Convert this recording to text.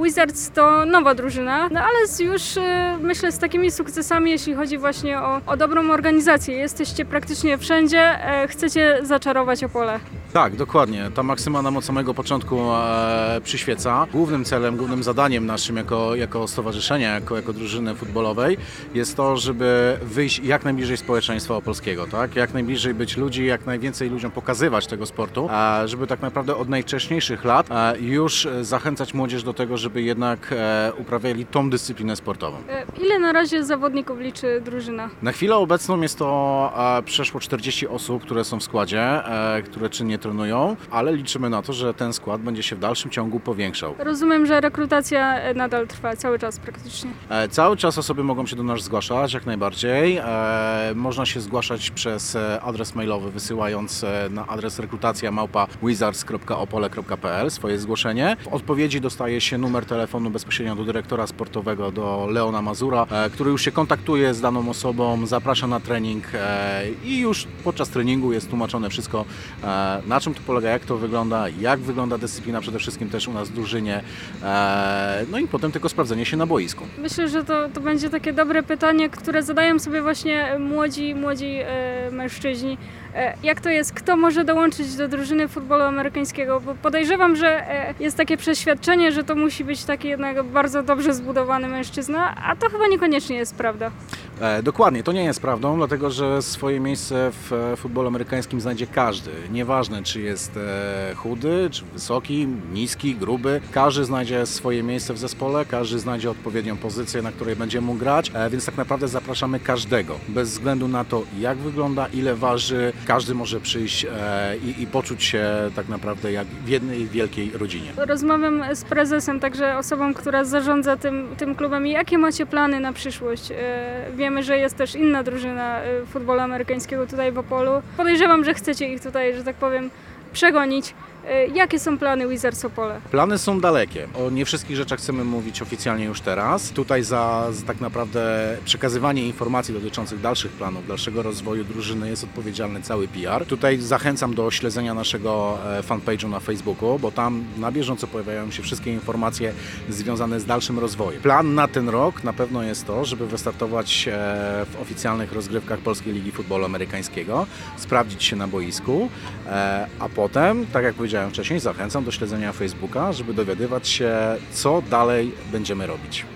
Wizards to nowa drużyna, no ale już myślę z takimi sukcesami, jeśli chodzi właśnie o dobrą organizację. Jesteście praktycznie wszędzie, chcecie zaczarować Opole. Tak, dokładnie. Ta maksyma nam od samego początku przyświeca. Głównym celem, głównym zadaniem naszym jako stowarzyszenia, jako drużyny futbolowej jest to, żeby wyjść jak najbliżej społeczeństwa opolskiego, tak? Jak najbliżej być ludzi, jak najwięcej ludziom pokazywać tego sportu, żeby tak naprawdę od najwcześniejszych lat już zachęcać młodzież do tego, żeby jednak uprawiali tą dyscyplinę sportową. Ile na razie zawodników liczy drużyna? Na chwilę obecną jest to przeszło 40 osób, które są w składzie, które czynnie trenują, ale liczymy na to, że ten skład będzie się w dalszym ciągu powiększał. Rozumiem, że rekrutacja nadal trwa cały czas praktycznie. Cały czas osoby mogą się do nas zgłaszać, jak najbardziej. Można się zgłaszać przez adres mailowy, wysyłając na adres rekrutacja@wizards.opole.pl swoje zgłoszenie. W odpowiedzi dostaje się numer telefonu bezpośrednio do dyrektora sportowego, do Leona Mazura, który już się kontaktuje z daną osobą, zaprasza na trening i już podczas treningu jest tłumaczone wszystko, na czym to polega, jak wygląda dyscyplina przede wszystkim też u nas w drużynie, no i potem tylko sprawdzenie się na boisku. Myślę, że to będzie takie dobre pytanie, które zadają sobie właśnie młodzi mężczyźni. Jak to jest? Kto może dołączyć do drużyny futbolu amerykańskiego? Bo podejrzewam, że jest takie przeświadczenie, że to musi być taki jednak bardzo dobrze zbudowany mężczyzna, a to chyba niekoniecznie jest prawda. Dokładnie, to nie jest prawdą, dlatego że swoje miejsce w futbolu amerykańskim znajdzie każdy. Nieważne, czy jest chudy, czy wysoki, niski, gruby. Każdy znajdzie swoje miejsce w zespole, każdy znajdzie odpowiednią pozycję, na której będzie mógł grać, więc tak naprawdę zapraszamy każdego. Bez względu na to, jak wygląda, ile waży, każdy może przyjść i poczuć się tak naprawdę jak w jednej wielkiej rodzinie. Rozmawiam z prezesem, także osobą, która zarządza tym klubem. Jakie macie plany na przyszłość? Wiemy, że jest też inna drużyna futbolu amerykańskiego tutaj w Opolu. Podejrzewam, że chcecie ich tutaj, że tak powiem, przegonić. Jakie są plany Wizards Opole? Plany są dalekie. O nie wszystkich rzeczach chcemy mówić oficjalnie już teraz. Tutaj za tak naprawdę przekazywanie informacji dotyczących dalszych planów, dalszego rozwoju drużyny jest odpowiedzialny cały PR. Tutaj zachęcam do śledzenia naszego fanpage'u na Facebooku, bo tam na bieżąco pojawiają się wszystkie informacje związane z dalszym rozwojem. Plan na ten rok na pewno jest to, żeby wystartować w oficjalnych rozgrywkach Polskiej Ligi Futbolu Amerykańskiego, sprawdzić się na boisku, a potem, tak jak powiedziałem wcześniej, zachęcam do śledzenia Facebooka, żeby dowiadywać się, co dalej będziemy robić.